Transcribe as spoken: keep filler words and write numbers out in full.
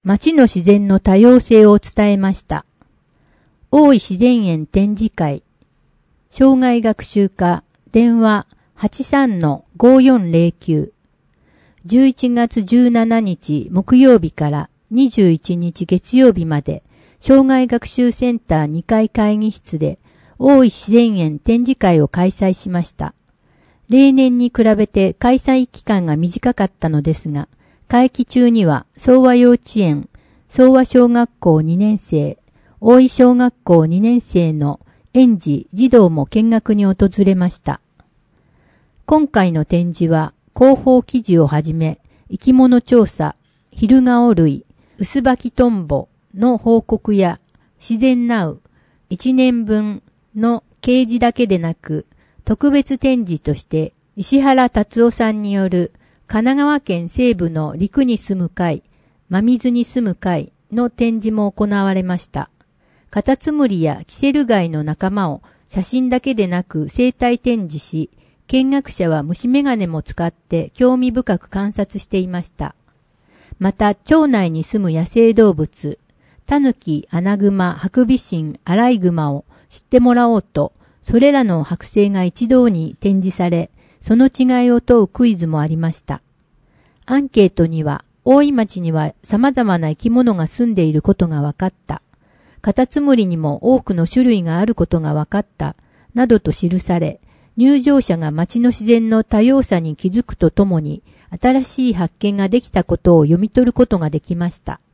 町の自然の多様性を伝えました。大井自然園展示会、障害学習課、電話 はちさんのごよんぜろきゅう、じゅういちがつじゅうしちにち木曜日からにじゅういちにち月曜日まで、障害学習センターにかい会議室で、大井自然園展示会を開催しました。例年に比べて開催期間が短かったのですが、会期中には総和幼稚園、総和小学校にねんせい、大井小学校にねんせいの園児、児童も見学に訪れました。今回の展示は広報記事をはじめ、生き物調査、昼顔類、薄葉きトンボの報告や自然ナウいちねんぶんの掲示だけでなく、特別展示として石原達夫さんによる神奈川県西部の陸に住む貝、真水に住む貝の展示も行われました。カタツムリやキセルガイの仲間を写真だけでなく生態展示し、見学者は虫眼鏡も使って興味深く観察していました。また、町内に住む野生動物、タヌキ、アナグマ、ハクビシン、アライグマを知ってもらおうと、それらの剥製が一堂に展示され、その違いを問うクイズもありました。アンケートには、大井町には様々な生き物が住んでいることが分かった。カタツムリにも多くの種類があることが分かった。などと記され、入場者が町の自然の多様さに気づくとともに、新しい発見ができたことを読み取ることができました。